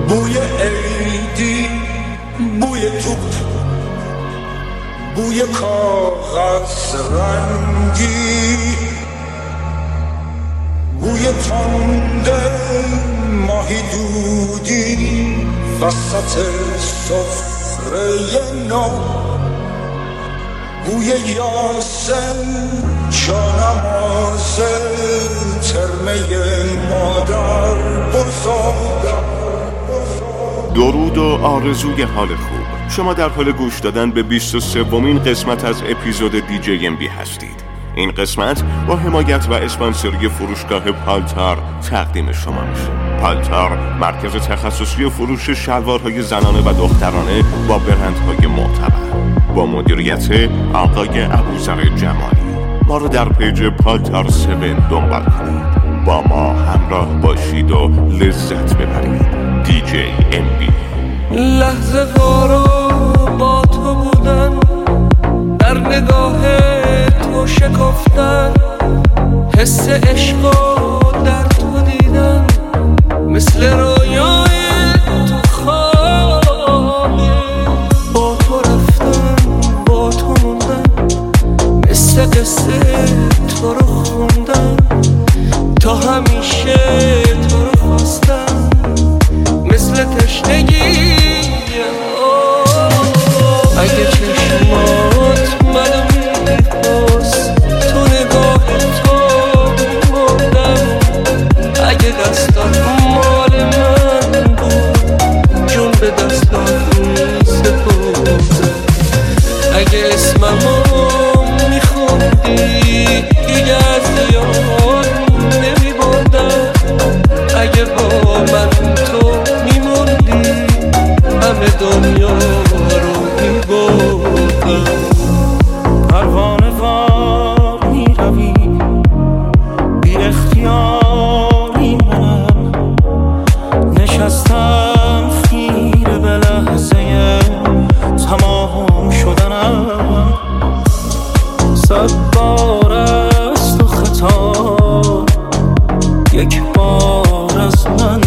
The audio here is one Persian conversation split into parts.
بوی عیدی، بوی توپ، بوی کاغذ رنگی، بوی تنده ماهی دودی وسط سفره نو، بوی یاسم جانماز ترمه مادر بزرگ. درود و آرزوی حال خوب. شما در حال گوش دادن به 23مین قسمت از اپیزود DJMB هستید. این قسمت با حمایت و اسپانسری فروشگاه پالتار تقدیم شما میشه. پالتار مرکز تخصصی فروش شلوارهای زنانه و دخترانه با برندهای معتبر، با مدیریت آقای ابوذر جمالی. ما رو در پیج پالتار 7 دنبال کنید، با ما همراه باشید و لذت ببرید. DJMB. لحظه وارو با تو بودن، در نگاه تو شکفتن، حس عشقو در تو دیدن، مثل رویای تو خوابه. با تو رفتن، با تو موندن، مثل قصه تو رو خوندن، تا همیشه تو رو خواستن، مثل تشنگی. اگه چشمات منو میخواست، تو نگاه تو مردم. اگه دستات مال من بود، جون به دستات میسپردم. اگه اسممو میخوندی، دیگه از یاد نمیبردم. اگه با من تو میموندی، همه دنیا رو میبردم. پروانه وار میروی، بی اختیاری منم نشستم خیره به لحظه تمام شدنم. 100 بار از تو خطا، یک بار از من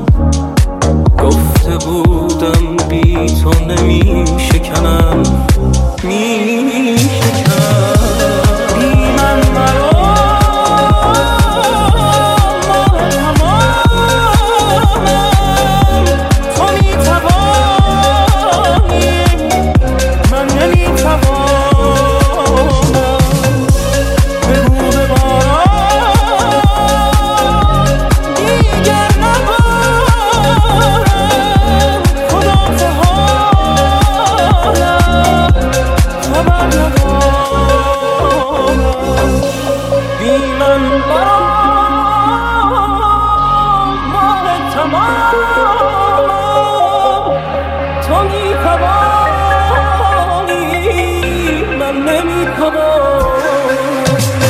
گفته بودم بی تو نمی شکنم، می شکنم. بی من مرا تمامم، تو می توانی، من نمی توانم. بگو به باران دیگر نبارم، خدا تو حالم خبر ندارم. بی من برام ماه تمامم، تو می توانی، من نمی توانم.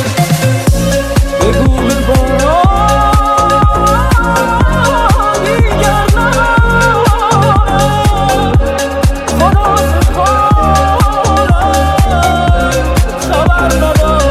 بگو به باران دیگر نبارم، خدا سپارم خبر ندارم.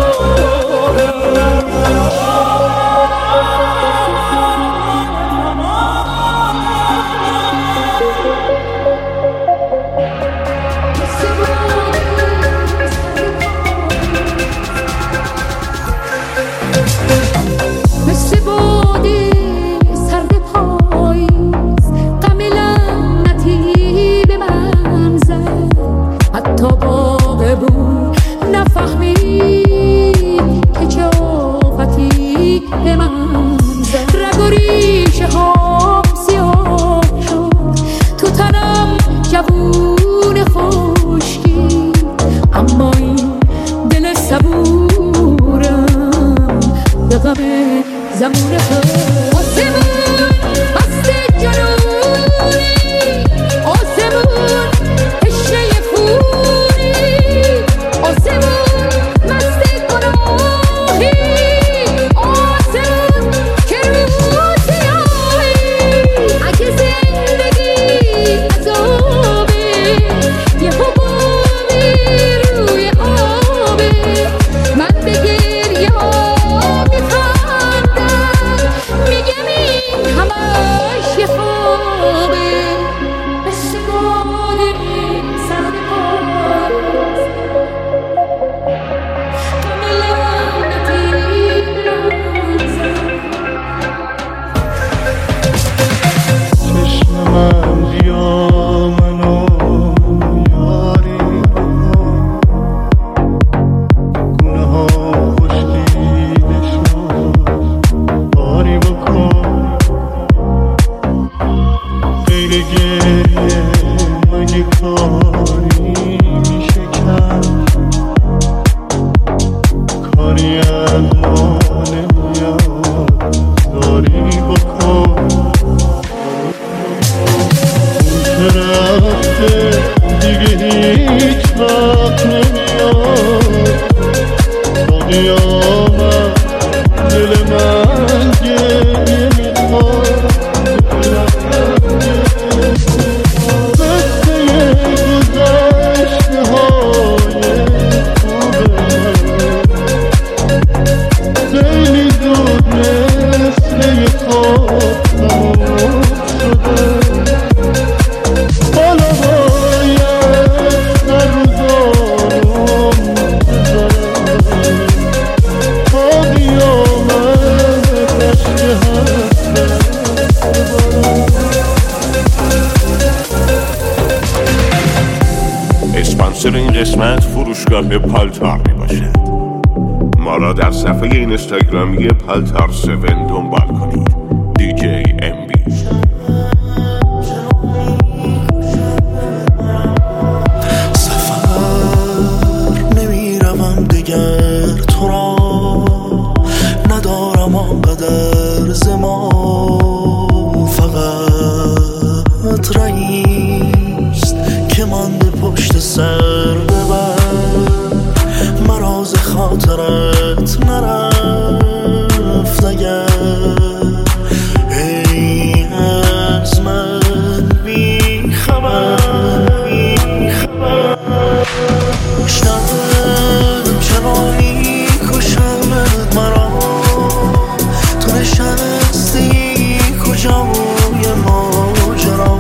مثل بادی سرد پاییز، غم لعنتی به من زد. حتی باغ بود نفهمید که چه آفتی به من زد. رگ و ریشه هام سیاه شد، تو تنم جوون خشکی، اما این دل صبورم به غم زمان تو. آسمون مست جنونی، آسمون پشه خونی، آسمون مست گناهی، آسمون که رو سیاهی. اگه زندگی عذابه، یه حبابی روی آبه، من به گریه ها میخندم، میگم این همش یه خوابه. اسپانسر این قسمت فروشگاه پالتار می باشد. ما را در صفحه اینستاگرامی پالتار 7 دنبال کنید. دیجی ام بی. سفر نمی روم دیگر تو را ندارم آنقدر زمان، فقط رئیست که مانده پشت سر ببر، مراز خاطرت نرفت اگر ای از من بی خبر شنم چرا می کشمت مرا، تو نشستی کجای ماجرا،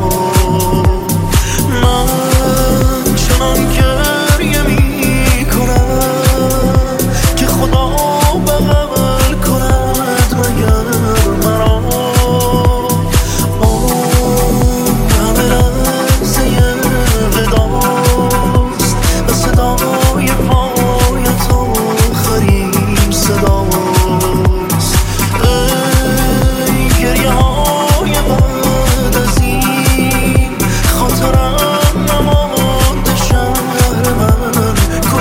من چنان گریه می کنم که خدا بغل کند مگر مرا، اون همه لحظه وداست و صدای پای تو آخرین صداست، ای گریه های بعد از این خاطرم نمانده شهر من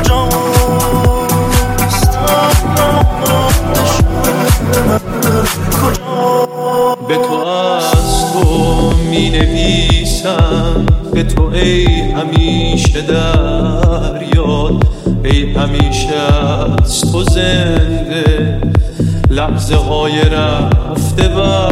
کجاست، نمانده شهر من کجاست. به تو از تو می نویسم، به تو ای همیشه در یاد، ای همیشه از تو زنده لحظه های رفته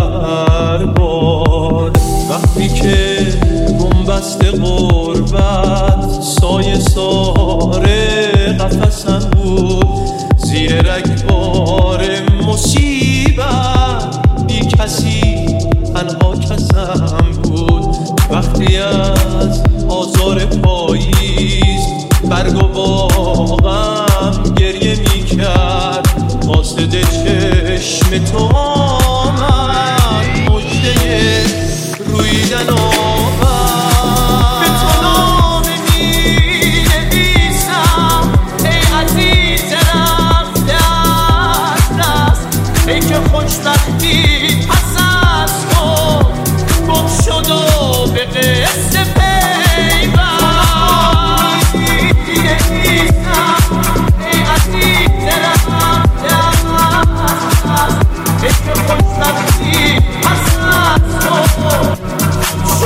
برباد، وقتی که بنبست غربت سایه ساره قفسم بود، زیر رگبار مصیبت بی کسی تنها کسم بود، وقتی از آزار پاییز برگ و باغم گریه می کرد، قاصد چشم تو آمد مژده رویدن آمد. به تو نامه می نویسم ای عزیز رفته از دست، ای که خوشبختی پس از تو گم شد و به قصه پیوست. ای عزیز رفته از دست، ای که خوشبختی پس از تو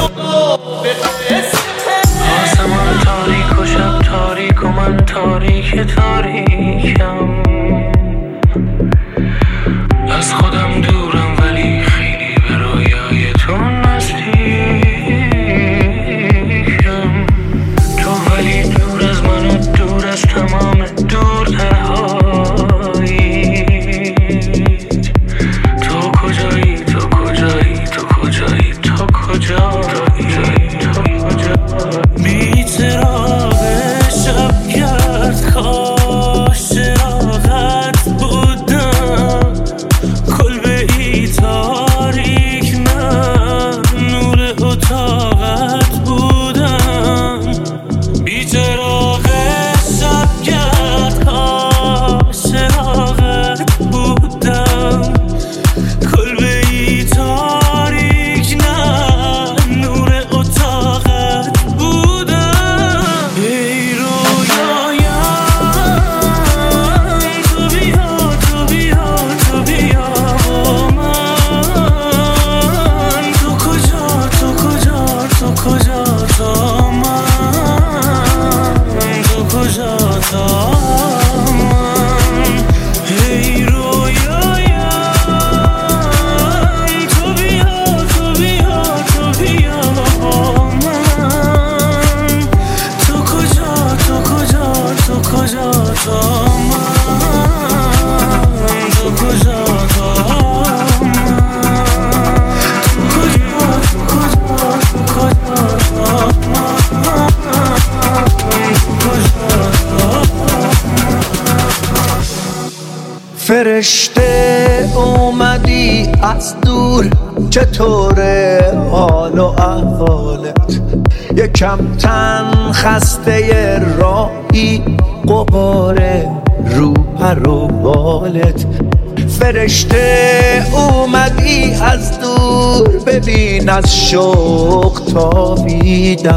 فرشته اومدی از دور، چطوره حال و احوالت؟ یکم تن خسته راهی، غباره رو پر و بالت. فرشته اومدی از دور، ببین از شوق تابیدم.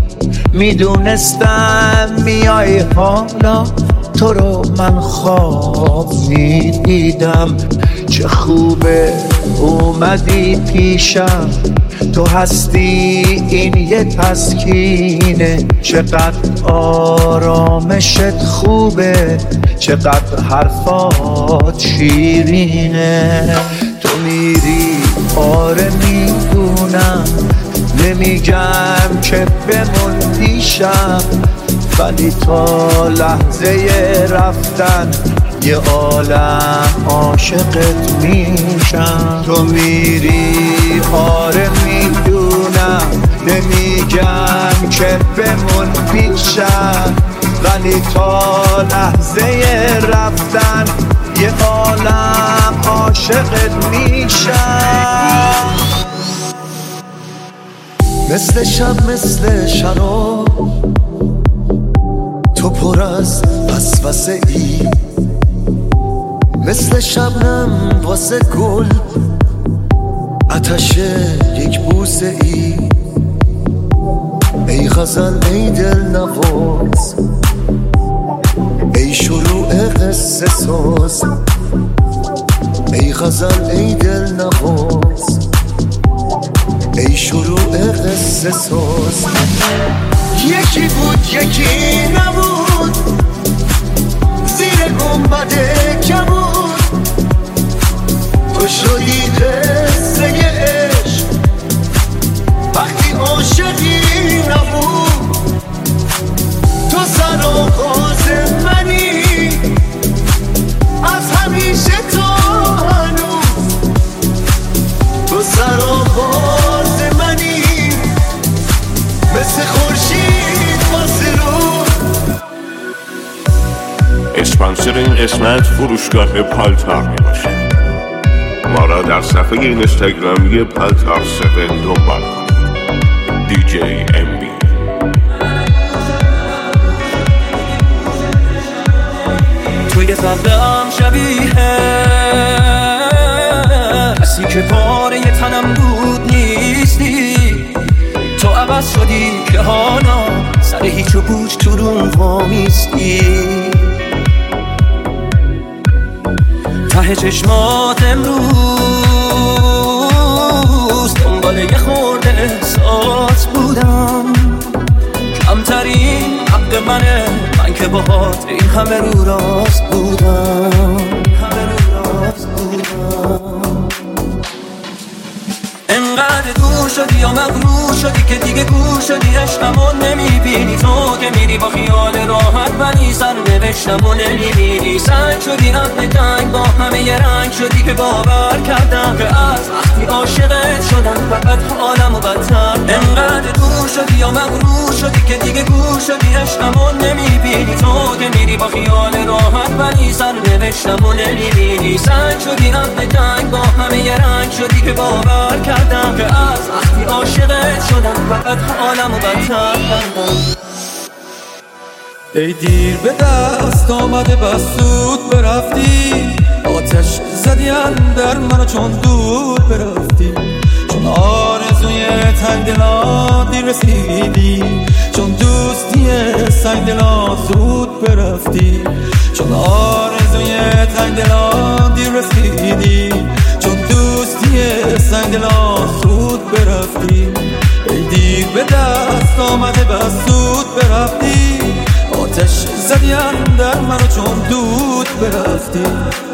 میدونستم میای حالا، تو رو من خواب میدیدم. چه خوبه اومدی پیشم، تو هستی این یه تسکینه. چقدر آرامشت خوبه، چقدر حرفات شیرینه. تو میری آره میدونم، نمیگم که بمون پیشم، ولی تا لحظه رفتن یه عالم عاشقت میشم. تو میری آره میدونم، نمیگم که بمون پیشم، ولی تا لحظه رفتن یه عالم عاشقت میشم. مثل شب مثل شراب، تو پر از وسوسه ای. مثل شبنم واسه گل، آتش یک بوسه ای. ای غزل ای دل نواز، ای شروع قصه ساز. ای غزل ای دل نواز، ای شروع قصه ساز. یکی بود یکی نبود، زیر گنبد کبود. تو شدی قصه عشق وقتی عاشقی نبود. تو سر و غاز منی، از همیشه تا هنوز. تو سر و غاز منی، مثل خورشید واسه رو. اسپانسر این قسمت فروشگاه پالتار می باشه. ما را در صفحه اینستاگرامی پالتار 7 دنبال کنید. DJMB. توی صدام شبیه کسی که پاره تنم بود نیستی. تو عوض شدی که حالا سر هیچ و پوچ تو روم وامیستی. ته چشمات امروز دنبال یه خورده احساس بودم. کمترین حق منه، من که باهات این همه رو راست بودم. انقدر دور شدی یا مغرور شدی که دیگه گور شدی. عشقمو نمیبینی، تو که میری با خیال راحت، ولی سرنوشتمو نمیبینی. سنگ شدی رفت تنگ، با همه یه رنگ شدی که باور کردم که از وقتی عاشقت شدم فقط حالمو بدتر. انقدر دور شدی یا مغرور شدی که دیگه گور شدی. عشقمو نمیبینی، تو که میری با خیال راحت، ولی سرنوشتمو نمیبینی. سنگ شدی رفت تنگ، با همه یه رنگ شدی که باور کردم که از وقتی عاشقت شدم فقط حالمو بدتر کردم. ای دیر به دست آمده بس زود برفتی. آتش زدی اندر منو چون دود برفتی. چون آرزوی تنگ دلان دیر رسیدی. چون دوستی سنگ دلان زود برفتی. چون آرزوی تنگ دلان دیر رسیدی. چون دوستی سنگ دلان زود برفتی. ای دیر به دست آمده بس زود برفتی. آتش زدی اندر منو چون دود برفتی.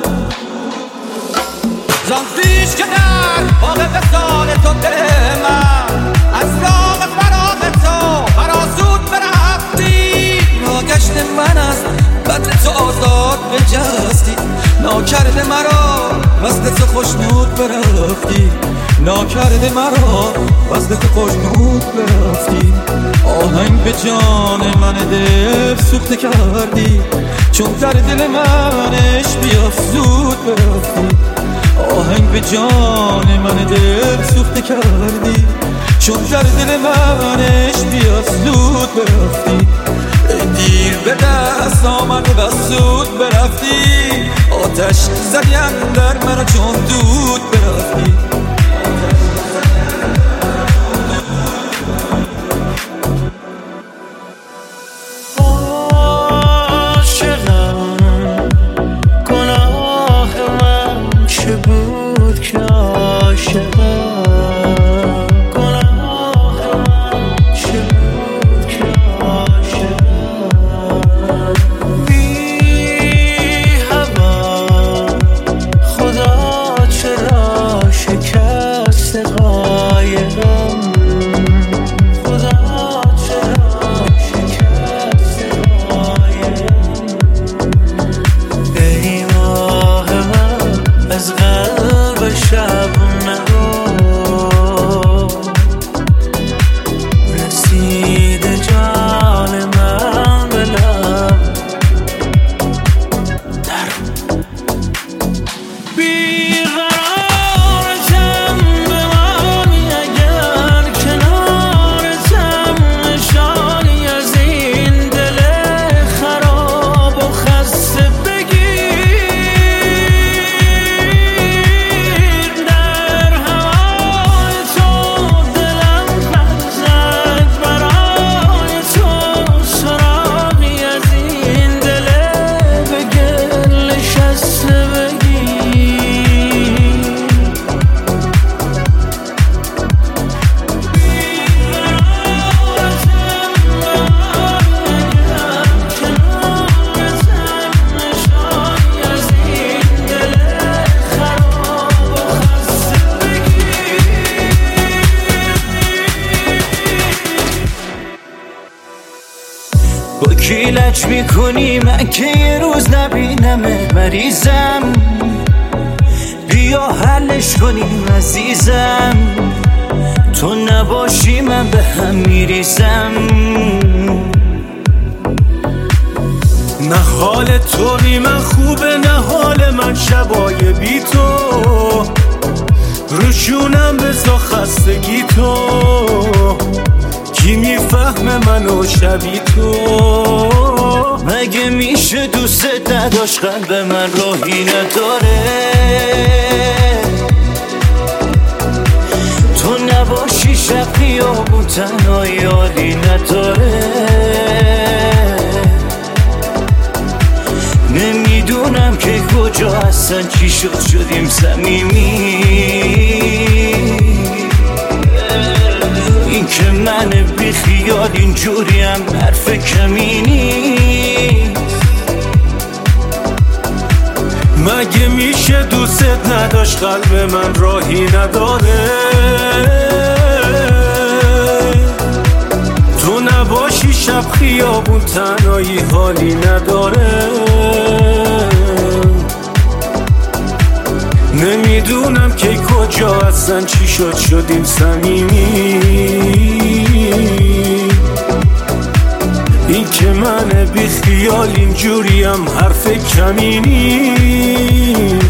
زان پیش که در باغ وصال تو دل من از راه فراغ تو فرازود برفتی. ناگشت من از بدل تو آزاد بجستی. ناکرده مرا وصل تو خوشنود برفتی. ناکرده مرا وزن تو خوشنود برفتی آهنگ به جان من دل سوخته کردی چون در دل منش بیافزود برفتی آهنگ به جان من دل سوخته کردی چون در دل منش بیافزود برفتی دیر به دست آمده و زود برفتی آتش زدی اندر منو چون دود برفتی با کی لج میکنی من که یه روز نبینمه مریضم بیا حلش کنیم عزیزم تو نباشی من به هم میریزم نه حال تو بی من خوبه نه حال من شبای بی تو روشونم بزا خستگی تو کی میفهمه منو شبی تو مگه میشه دوست نداشت قلب من راهی نداره تو نباشی شب خیابون تنهایی حالی نداره نمیدونم که کجا هستن چی شدیم صمیمی این که من بی خیال اینجوریم حرف کمی نیست مگه میشه دوست نداشت قلب من راهی نداره تو نباشی شب خیابون تنهایی حالی نداره نمیدونم که کجا هستن چی شدیم صمیمی این که من بی خیال اینجوریم حرف کمی نیست